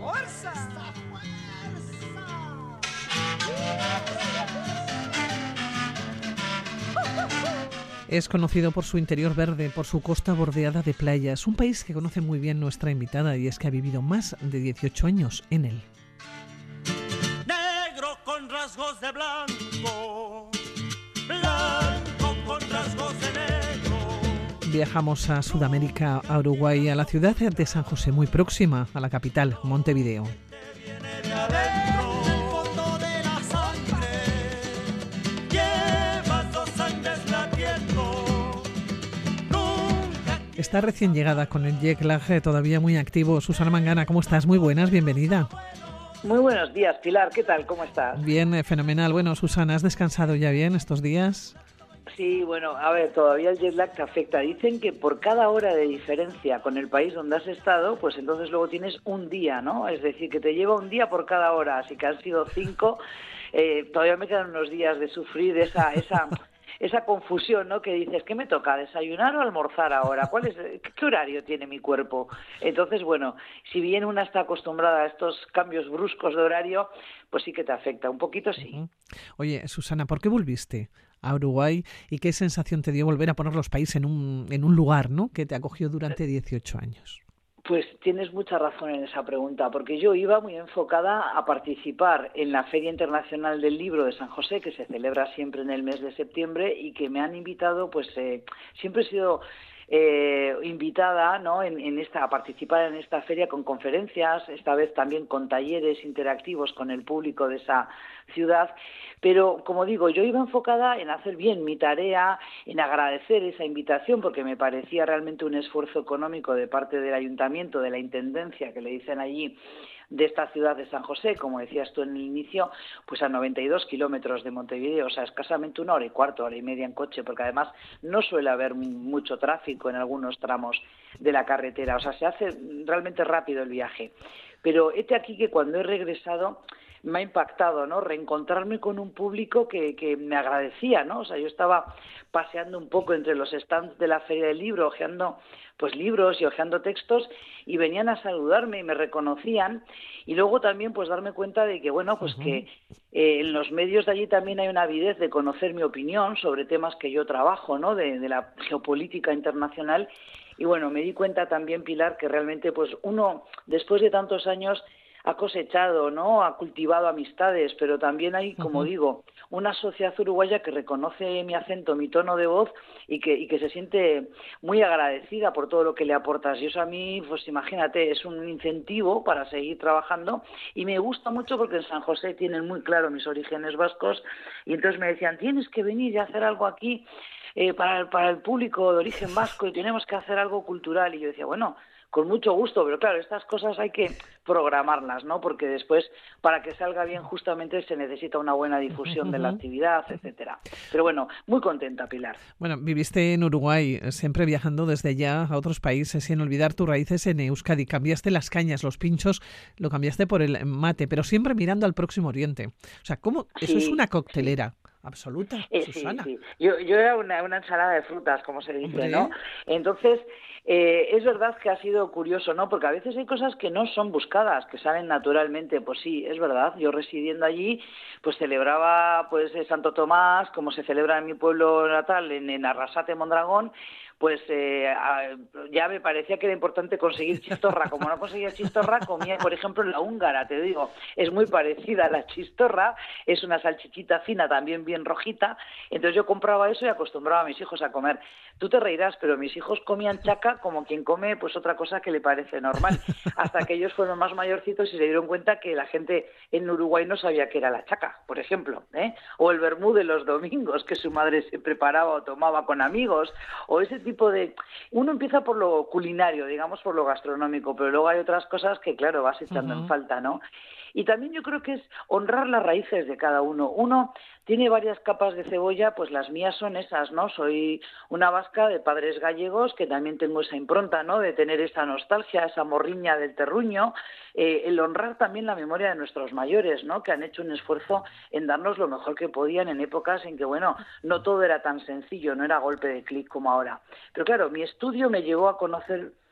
¡Fuerza! Es conocido por su interior verde, por su costa bordeada de playas, un país que conoce muy bien nuestra invitada y es que ha vivido más de 18 años en él. Negro con rasgos de blanco, blanco con rasgos de negro. Viajamos a Sudamérica, a Uruguay, a la ciudad de San José, muy próxima a la capital, Montevideo. Está recién llegada con el jet lag todavía muy activo. Susana Mangana, ¿cómo estás? Muy buenas, bienvenida. Muy buenos días, Pilar. ¿Qué tal? ¿Cómo estás? Bien, fenomenal. Bueno, Susana, ¿has descansado ya bien estos días? Sí, bueno, a ver, todavía el jet lag te afecta. Dicen que por cada hora de diferencia con el país donde has estado, pues entonces luego tienes un día, ¿no? Es decir, que te lleva un día por cada hora, así que han sido 5. Todavía me quedan unos días de sufrir esa confusión, ¿no? Que dices, ¿qué me toca? ¿Desayunar o almorzar ahora? ¿Qué horario tiene mi cuerpo? Entonces, bueno, si bien una está acostumbrada a estos cambios bruscos de horario, pues sí que te afecta. Un poquito sí. Uh-huh. Oye, Susana, ¿por qué volviste a Uruguay y qué sensación te dio volver a poner los países en un lugar, ¿no?, que te acogió durante 18 años? Pues tienes mucha razón en esa pregunta, porque yo iba muy enfocada a participar en la Feria Internacional del Libro de San José, que se celebra siempre en el mes de septiembre y que me han invitado, pues siempre he sido invitada, ¿no?, a participar en esta feria con conferencias, esta vez también con talleres interactivos con el público de esa ciudad. Pero, como digo, yo iba enfocada en hacer bien mi tarea, en agradecer esa invitación, porque me parecía realmente un esfuerzo económico de parte del ayuntamiento, de la intendencia, que le dicen allí, de esta ciudad de San José, como decías tú en el inicio, pues a 92 kilómetros de Montevideo, o sea, escasamente 1 hora y cuarto, hora y media en coche, porque además no suele haber mucho tráfico en algunos tramos de la carretera, o sea, se hace realmente rápido el viaje. Pero hete aquí que cuando he regresado me ha impactado, ¿no?, reencontrarme con un público que me agradecía, ¿no? O sea, yo estaba paseando un poco entre los stands de la Feria del Libro, hojeando pues libros y hojeando textos, y venían a saludarme y me reconocían, y luego también pues darme cuenta de que, bueno, pues que en los medios de allí también hay una avidez de conocer mi opinión sobre temas que yo trabajo, ¿no?, de la geopolítica internacional. Y bueno, me di cuenta también, Pilar, que realmente pues uno, después de tantos años, ha cosechado, ¿no?, ha cultivado amistades, pero también hay, como digo, una sociedad uruguaya que reconoce mi acento, mi tono de voz y que se siente muy agradecida por todo lo que le aportas. Y eso a mí, pues imagínate, es un incentivo para seguir trabajando, y me gusta mucho porque en San José tienen muy claro mis orígenes vascos, y entonces me decían, tienes que venir y hacer algo aquí para el público de origen vasco, y tenemos que hacer algo cultural. Y yo decía, bueno, con mucho gusto, pero claro, estas cosas hay que programarlas, ¿no? Porque después, para que salga bien, justamente se necesita una buena difusión de la actividad, etcétera. Pero bueno, muy contenta, Pilar. Bueno, viviste en Uruguay, siempre viajando desde allá a otros países, sin olvidar tus raíces en Euskadi. Cambiaste las cañas, los pinchos, lo cambiaste por el mate, pero siempre mirando al Próximo Oriente. O sea, ¿cómo? Eso es una coctelera. Sí. Absoluta, Susana. Sí. Yo era una ensalada de frutas, como se dice, ¿no? Entonces, es verdad que ha sido curioso, ¿no? Porque a veces hay cosas que no son buscadas, que salen naturalmente. Pues sí, es verdad. Yo residiendo allí, pues celebraba pues Santo Tomás, como se celebra en mi pueblo natal, en Arrasate, Mondragón. Pues ya me parecía que era importante conseguir chistorra. Como no conseguía chistorra, comía, por ejemplo, la húngara, te digo. Es muy parecida a la chistorra, es una salchichita fina, también bien rojita. Entonces yo compraba eso y acostumbraba a mis hijos a comer. Tú te reirás, pero mis hijos comían chaca como quien come pues otra cosa que le parece normal. Hasta que ellos fueron más mayorcitos y se dieron cuenta que la gente en Uruguay no sabía qué era la chaca, por ejemplo, ¿eh? O el vermú de los domingos que su madre se preparaba o tomaba con amigos, o ese tipo de... Uno empieza por lo culinario, digamos, por lo gastronómico, pero luego hay otras cosas que, claro, vas echando en falta, ¿no? Y también yo creo que es honrar las raíces de cada uno. Uno tiene varias capas de cebolla, pues las mías son esas, ¿no? Soy una vasca de padres gallegos, que también tengo esa impronta, ¿no?, de tener esa nostalgia, esa morriña del terruño, el honrar también la memoria de nuestros mayores, ¿no?, que han hecho un esfuerzo en darnos lo mejor que podían en épocas en que, bueno, no todo era tan sencillo, no era golpe de clic como ahora. Pero claro, mi estudio me llevó a conocer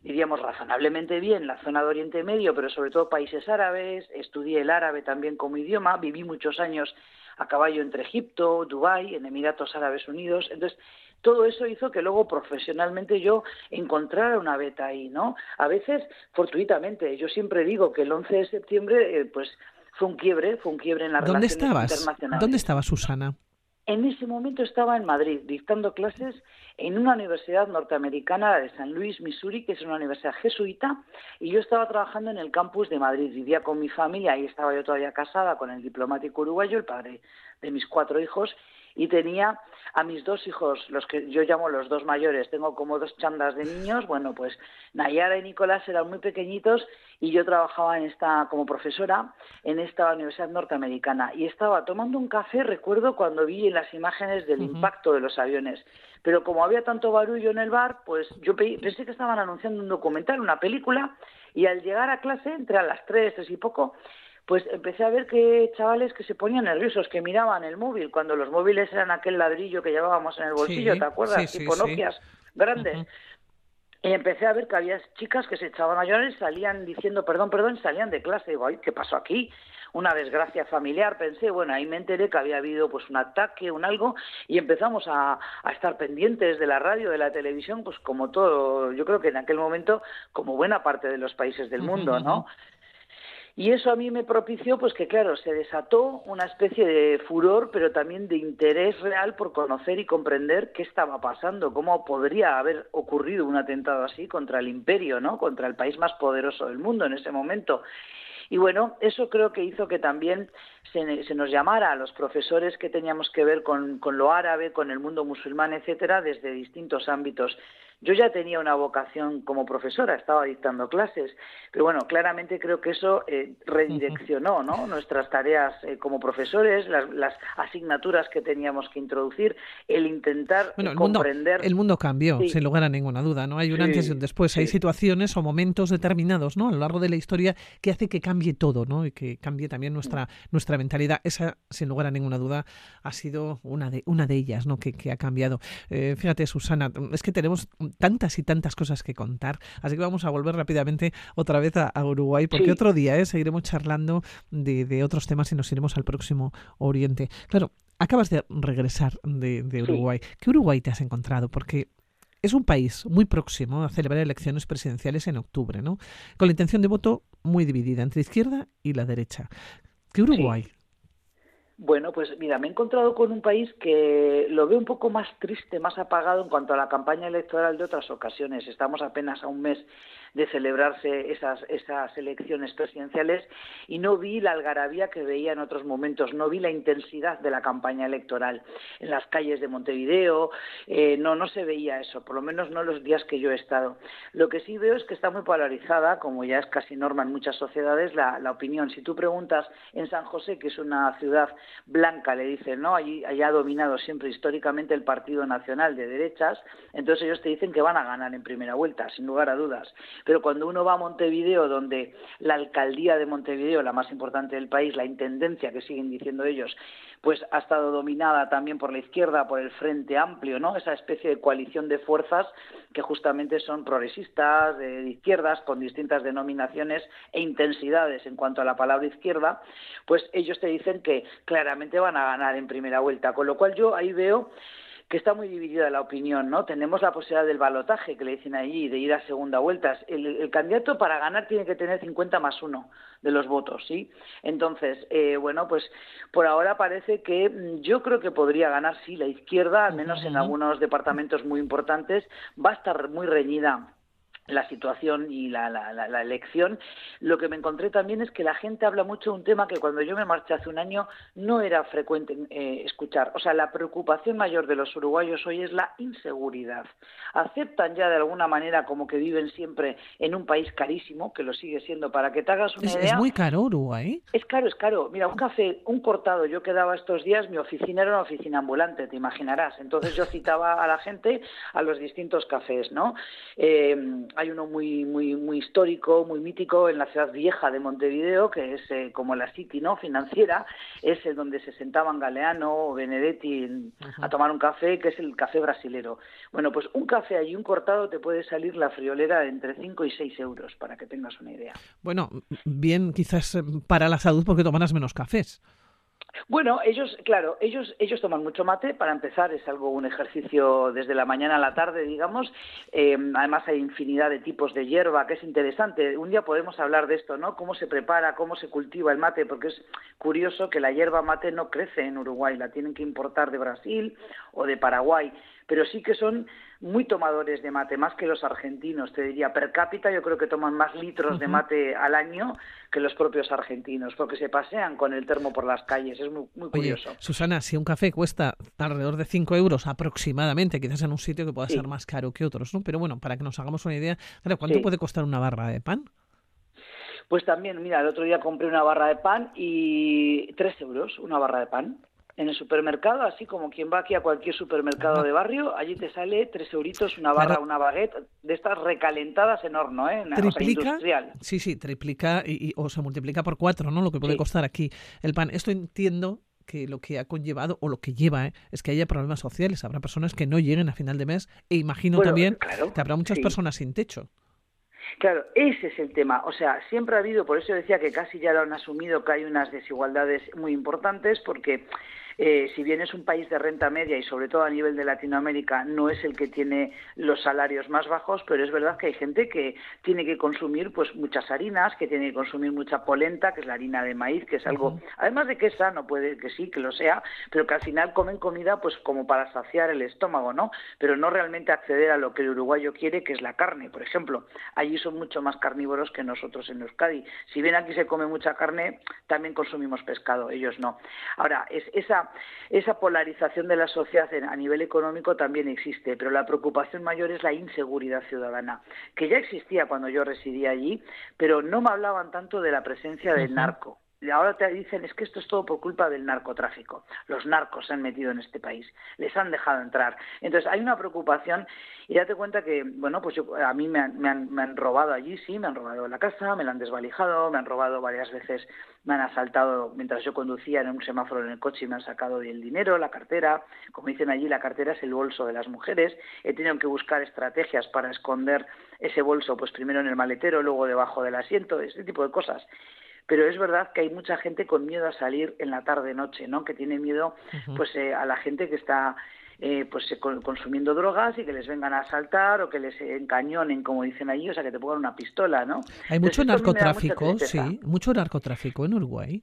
diríamos, razonablemente bien la zona de Oriente Medio, pero sobre todo países árabes. Estudié el árabe también como idioma, viví muchos años a caballo entre Egipto, Dubái, en Emiratos Árabes Unidos. Entonces, todo eso hizo que luego profesionalmente yo encontrara una beta ahí, ¿no? A veces fortuitamente. Yo siempre digo que el 11 de septiembre, pues fue un quiebre en las ¿Dónde relaciones estabas? internacionales. ¿Dónde estaba Susana? En ese momento estaba en Madrid dictando clases en una universidad norteamericana de San Luis, Missouri, que es una universidad jesuita, y yo estaba trabajando en el campus de Madrid. Vivía con mi familia, ahí estaba yo todavía casada con el diplomático uruguayo, el padre de mis 4 hijos, y tenía a mis 2 hijos, los que yo llamo los 2 mayores. Tengo como 2 chandas de niños. Bueno, pues Nayara y Nicolás eran muy pequeñitos y yo trabajaba como profesora en esta universidad norteamericana, y estaba tomando un café, recuerdo, cuando vi las imágenes del impacto de los aviones. Pero como había tanto barullo en el bar, pues yo pensé que estaban anunciando un documental, una película, y al llegar a clase, entre a las 3 y poco, pues empecé a ver que chavales que se ponían nerviosos, que miraban el móvil, cuando los móviles eran aquel ladrillo que llevábamos en el bolsillo, Sí, ¿te acuerdas? sí, Tipo sí. Nokias grandes. Y empecé a ver que había chicas que se echaban a llorar y salían diciendo perdón, perdón, y salían de clase. Digo, ay, ¿qué pasó aquí? Una desgracia familiar, pensé. Bueno, ahí me enteré que había habido pues un ataque, un algo, y empezamos a estar pendientes de la radio, de la televisión, pues como todo, yo creo que en aquel momento, como buena parte de los países del mundo, ¿no? Y eso a mí me propició, pues que claro, se desató una especie de furor, pero también de interés real por conocer y comprender qué estaba pasando, cómo podría haber ocurrido un atentado así contra el imperio, ¿no? Contra el país más poderoso del mundo en ese momento. Y bueno, eso creo que hizo que también se nos llamara a los profesores que teníamos que ver con lo árabe, con el mundo musulmán, etcétera, desde distintos ámbitos. Yo ya tenía una vocación como profesora, estaba dictando clases, pero bueno, claramente creo que eso redireccionó, ¿no?, nuestras tareas como profesores, las asignaturas que teníamos que introducir, el intentar Bueno, comprender. el mundo cambió, Sí, sin lugar a ninguna duda, ¿no? Hay un antes y un después, hay situaciones o momentos determinados, ¿no?, a lo largo de la historia que hace que cambie todo, ¿no?, y que cambie también nuestra mentalidad. Esa, sin lugar a ninguna duda, ha sido una de ellas, ¿no?, que ha cambiado. Fíjate, Susana, es que tenemos tantas y tantas cosas que contar, así que vamos a volver rápidamente otra vez a Uruguay, porque otro día seguiremos charlando de otros temas y nos iremos al próximo Oriente. Claro, acabas de regresar de Uruguay. ¿Qué Uruguay te has encontrado? Porque es un país muy próximo a celebrar elecciones presidenciales en octubre, ¿no?, con la intención de voto muy dividida entre izquierda y la derecha. ¿Qué Uruguay? Sí. Bueno, pues mira, me he encontrado con un país que lo veo un poco más triste, más apagado en cuanto a la campaña electoral de otras ocasiones. Estamos apenas a un mes de celebrarse esas elecciones presidenciales y no vi la algarabía que veía en otros momentos, no vi la intensidad de la campaña electoral en las calles de Montevideo, no se veía eso, por lo menos no los días que yo he estado. Lo que sí veo es que está muy polarizada, como ya es casi norma en muchas sociedades, la opinión. Si tú preguntas en San José, que es una ciudad blanca, le dicen, ¿no?, allí ha dominado siempre históricamente el Partido Nacional de derechas, entonces ellos te dicen que van a ganar en primera vuelta, sin lugar a dudas. Pero cuando uno va a Montevideo, donde la alcaldía de Montevideo, la más importante del país, la intendencia, que siguen diciendo ellos, pues ha estado dominada también por la izquierda, por el Frente Amplio, ¿no?, esa especie de coalición de fuerzas que justamente son progresistas, de izquierdas, con distintas denominaciones e intensidades en cuanto a la palabra izquierda, pues ellos te dicen que claramente van a ganar en primera vuelta, con lo cual yo ahí veo que está muy dividida la opinión, ¿no? Tenemos la posibilidad del balotaje, que le dicen allí, de ir a segunda vuelta. El candidato para ganar tiene que tener 50+1 de los votos, ¿sí? Entonces, bueno, pues por ahora parece que yo creo que podría ganar, sí, la izquierda, al menos en algunos departamentos muy importantes. Va a estar muy reñida la situación y la elección. Lo que me encontré también es que la gente habla mucho de un tema que cuando yo me marché hace un año no era frecuente escuchar. O sea, la preocupación mayor de los uruguayos hoy es la inseguridad. Aceptan ya de alguna manera como que viven siempre en un país carísimo, que lo sigue siendo. Para que te hagas una idea... ¿Es muy caro Uruguay? Es caro, es caro. Mira, un café, un cortado, yo quedaba estos días, mi oficina era una oficina ambulante, te imaginarás. Entonces yo citaba a la gente a los distintos cafés, ¿no? hay uno muy histórico, muy mítico en la ciudad vieja de Montevideo, que es como la City, ¿no?, financiera, es el donde se sentaban Galeano o Benedetti a tomar un café, que es el café brasilero. Bueno, pues un café allí, un cortado, te puede salir la friolera entre 5 y 6 euros, para que tengas una idea. Bueno, bien, quizás para la salud porque tomarás menos cafés. Bueno, ellos toman mucho mate, para empezar, es un ejercicio desde la mañana a la tarde, digamos. Además hay infinidad de tipos de hierba, que es interesante. Un día podemos hablar de esto, ¿no? Cómo se prepara, cómo se cultiva el mate, porque es curioso que la hierba mate no crece en Uruguay, la tienen que importar de Brasil o de Paraguay, pero sí que son muy tomadores de mate, más que los argentinos, te diría. Per cápita yo creo que toman más litros de mate al año que los propios argentinos, porque se pasean con el termo por las calles, es muy curioso. Oye, Susana, si un café cuesta alrededor de 5 euros aproximadamente, quizás en un sitio que pueda ser más caro que otros, ¿no? Pero bueno, para que nos hagamos una idea, ¿cuánto puede costar una barra de pan? Pues también, mira, el otro día compré una barra de pan y 3 euros una barra de pan. En el supermercado, así como quien va aquí a cualquier supermercado de barrio, allí te sale 3 euritos una barra, una baguette, de estas recalentadas en horno, Triplica, industrial. Sí, triplica o se multiplica por 4, ¿no? Lo que puede costar aquí el pan. Esto entiendo que lo que ha conllevado o lo que lleva es que haya problemas sociales. Habrá personas que no lleguen a final de mes e imagino también que habrá muchas personas sin techo. Claro, ese es el tema. O sea, siempre ha habido, por eso decía que casi ya lo han asumido, que hay unas desigualdades muy importantes, porque si bien es un país de renta media y sobre todo a nivel de Latinoamérica no es el que tiene los salarios más bajos, pero es verdad que hay gente que tiene que consumir pues muchas harinas, que tiene que consumir mucha polenta, que es la harina de maíz, que es algo, además de que es sano, puede que sí, que lo sea, pero que al final comen comida pues como para saciar el estómago, ¿no? Pero no realmente acceder a lo que el uruguayo quiere, que es la carne, por ejemplo. Allí son mucho más carnívoros que nosotros en Euskadi. Si bien aquí se come mucha carne, también consumimos pescado, ellos no. Ahora, esa polarización de la sociedad a nivel económico también existe, pero la preocupación mayor es la inseguridad ciudadana, que ya existía cuando yo residía allí, pero no me hablaban tanto de la presencia del narco. Y ahora te dicen, es que esto es todo por culpa del narcotráfico. Los narcos se han metido en este país, les han dejado entrar. Entonces hay una preocupación y date cuenta que, bueno, pues a mí me han robado allí, sí, me han robado la casa, me la han desvalijado, me han robado varias veces, me han asaltado mientras yo conducía en un semáforo en el coche y me han sacado el dinero, la cartera. Como dicen allí, la cartera es el bolso de las mujeres. He tenido que buscar estrategias para esconder ese bolso, pues primero en el maletero, luego debajo del asiento, ese tipo de cosas. Pero es verdad que hay mucha gente con miedo a salir en la tarde-noche, ¿no? Que tiene miedo pues a la gente que está consumiendo drogas y que les vengan a asaltar o que les encañonen, como dicen allí, o sea, que te pongan una pistola, ¿no? Hay mucho narcotráfico, sí, mucho narcotráfico en Uruguay.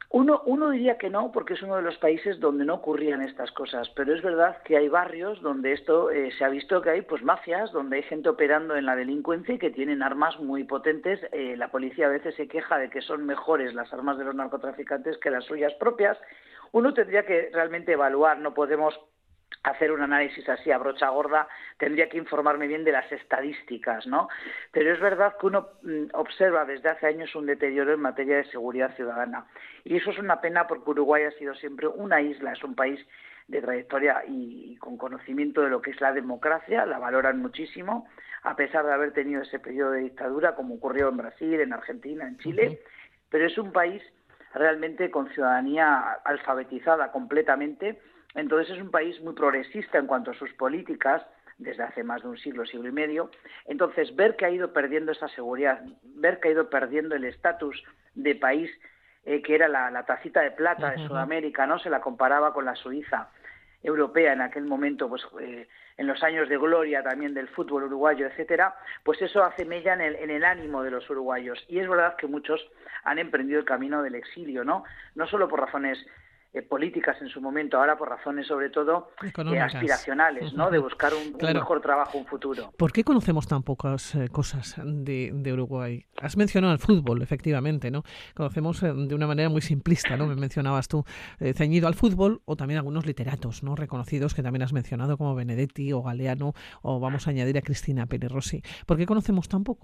Uno diría que no, porque es uno de los países donde no ocurrían estas cosas, pero es verdad que hay barrios donde esto se ha visto que hay pues mafias, donde hay gente operando en la delincuencia y que tienen armas muy potentes. La policía a veces se queja de que son mejores las armas de los narcotraficantes que las suyas propias. Uno tendría que realmente evaluar, no podemos hacer un análisis así a brocha gorda, tendría que informarme bien de las estadísticas, ¿no? Pero es verdad que uno observa desde hace años un deterioro en materia de seguridad ciudadana. Y eso es una pena porque Uruguay ha sido siempre una isla, es un país de trayectoria y con conocimiento de lo que es la democracia, la valoran muchísimo, a pesar de haber tenido ese periodo de dictadura, como ocurrió en Brasil, en Argentina, en Chile, pero es un país realmente con ciudadanía alfabetizada completamente. Entonces es un país muy progresista en cuanto a sus políticas desde hace más de un siglo y medio. Entonces ver que ha ido perdiendo esa seguridad, ver que ha ido perdiendo el estatus de país que era la tacita de plata de Sudamérica, ¿no? Se la comparaba con la Suiza europea en aquel momento, pues en los años de gloria también del fútbol uruguayo, etcétera, pues eso hace mella en el ánimo de los uruguayos. Y es verdad que muchos han emprendido el camino del exilio, ¿no? No solo por razones políticas en su momento, ahora por razones sobre todo aspiracionales, ¿no? De buscar un mejor trabajo, un futuro. ¿Por qué conocemos tan pocas cosas de Uruguay? Has mencionado el fútbol, efectivamente, ¿no? Conocemos de una manera muy simplista, ¿no? Me mencionabas tú, ceñido al fútbol, o también algunos literatos, ¿no? Reconocidos que también has mencionado, como Benedetti o Galeano, o vamos a añadir a Cristina Peri Rossi. ¿Por qué conocemos tan poco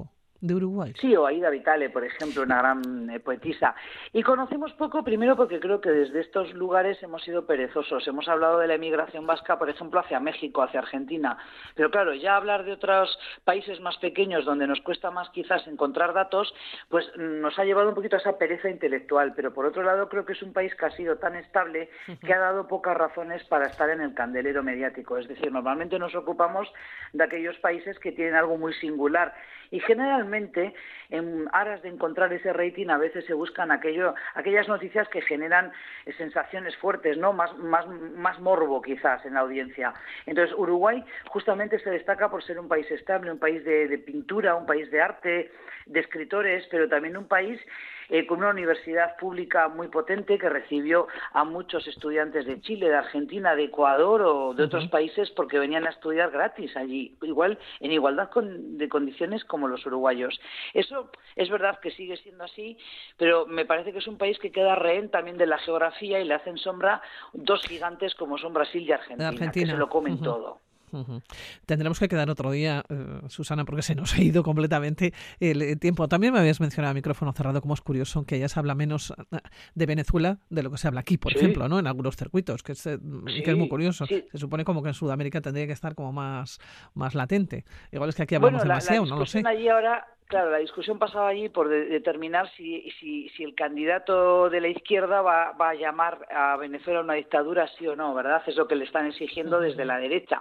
de Uruguay? Sí, o Aida Vitale, por ejemplo, una gran poetisa. Y conocemos poco, primero porque creo que desde estos lugares hemos sido perezosos. Hemos hablado de la emigración vasca, por ejemplo, hacia México, hacia Argentina. Pero claro, ya hablar de otros países más pequeños donde nos cuesta más quizás encontrar datos, pues nos ha llevado un poquito a esa pereza intelectual. Pero por otro lado, creo que es un país que ha sido tan estable que ha dado pocas razones para estar en el candelero mediático. Es decir, normalmente nos ocupamos de aquellos países que tienen algo muy singular. Y generalmente, en aras de encontrar ese rating, a veces se buscan aquellas noticias que generan sensaciones fuertes, ¿no? Más morbo quizás en la audiencia. Entonces, Uruguay justamente se destaca por ser un país estable, un país de pintura, un país de arte, de escritores, pero también un país con una universidad pública muy potente que recibió a muchos estudiantes de Chile, de Argentina, de Ecuador o de otros países porque venían a estudiar gratis allí, igual en igualdad de condiciones como los uruguayos. Eso es verdad que sigue siendo así, pero me parece que es un país que queda rehén también de la geografía y le hacen sombra dos gigantes como son Brasil y Argentina. Que se lo comen todo. Tendremos que quedar otro día, Susana, porque se nos ha ido completamente el tiempo. También me habías mencionado a micrófono cerrado cómo es curioso que allá se habla menos de Venezuela de lo que se habla aquí, por ejemplo, ¿no? En algunos circuitos, que es muy curioso. Sí. Se supone como que en Sudamérica tendría que estar como más latente. Igual es que aquí hablamos demasiado, no lo sé. Allí ahora, claro, la discusión pasaba allí por determinar si el candidato de la izquierda va a llamar a Venezuela una dictadura, sí o no, ¿verdad? Es lo que le están exigiendo desde la derecha.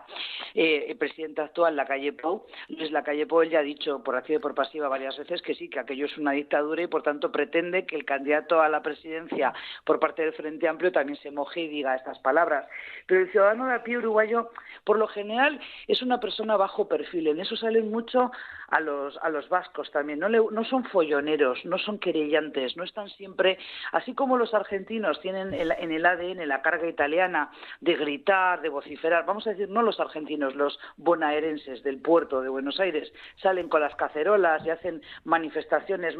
El presidente actual, Luis Lacalle Pou, ya ha dicho por activa y por pasiva varias veces que sí, que aquello es una dictadura y por tanto pretende que el candidato a la presidencia por parte del Frente Amplio también se moje y diga estas palabras. Pero el ciudadano de a pie uruguayo, por lo general, es una persona bajo perfil. En eso salen mucho a los vascos también. No son folloneros, no son querellantes, no están siempre, así como los argentinos tienen en el ADN la carga italiana de gritar, de vociferar. Vamos a decir, no los argentinos, los bonaerenses del puerto de Buenos Aires salen con las cacerolas y hacen manifestaciones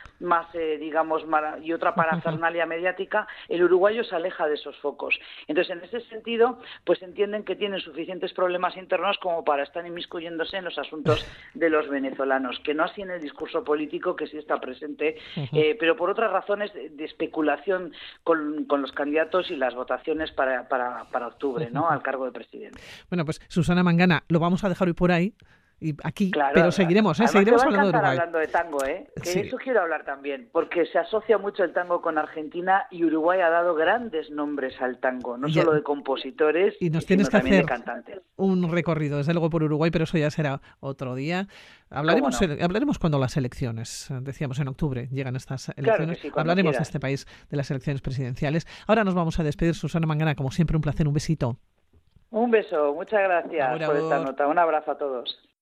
digamos, y otra parafernalia mediática. El uruguayo se aleja de esos focos. Entonces, en ese sentido, pues entienden que tienen suficientes problemas internos como para estar inmiscuyéndose en los asuntos de los venezolanos, que no así en el discurso político, que sí está presente, pero por otras razones de especulación con los candidatos y las votaciones para octubre, ¿no? Al cargo de presidente. Bueno, pues Susana Mangana, lo vamos a dejar hoy por ahí. Y aquí, claro, pero seguiremos hablando de Uruguay. Hablando de tango, que sí. Eso quiero hablar también, porque se asocia mucho el tango con Argentina y Uruguay ha dado grandes nombres al tango, no solo de compositores, y nos sino tienes que también hacer de cantantes. Un recorrido, desde luego, por Uruguay, pero eso ya será otro día. Hablaremos cuando las elecciones, decíamos en octubre, llegan estas elecciones. Claro que sí, hablaremos de este país, de las elecciones presidenciales. Ahora nos vamos a despedir. Susana Mangana, como siempre, un placer, un besito. Un beso, muchas gracias por esta nota. Un abrazo a todos.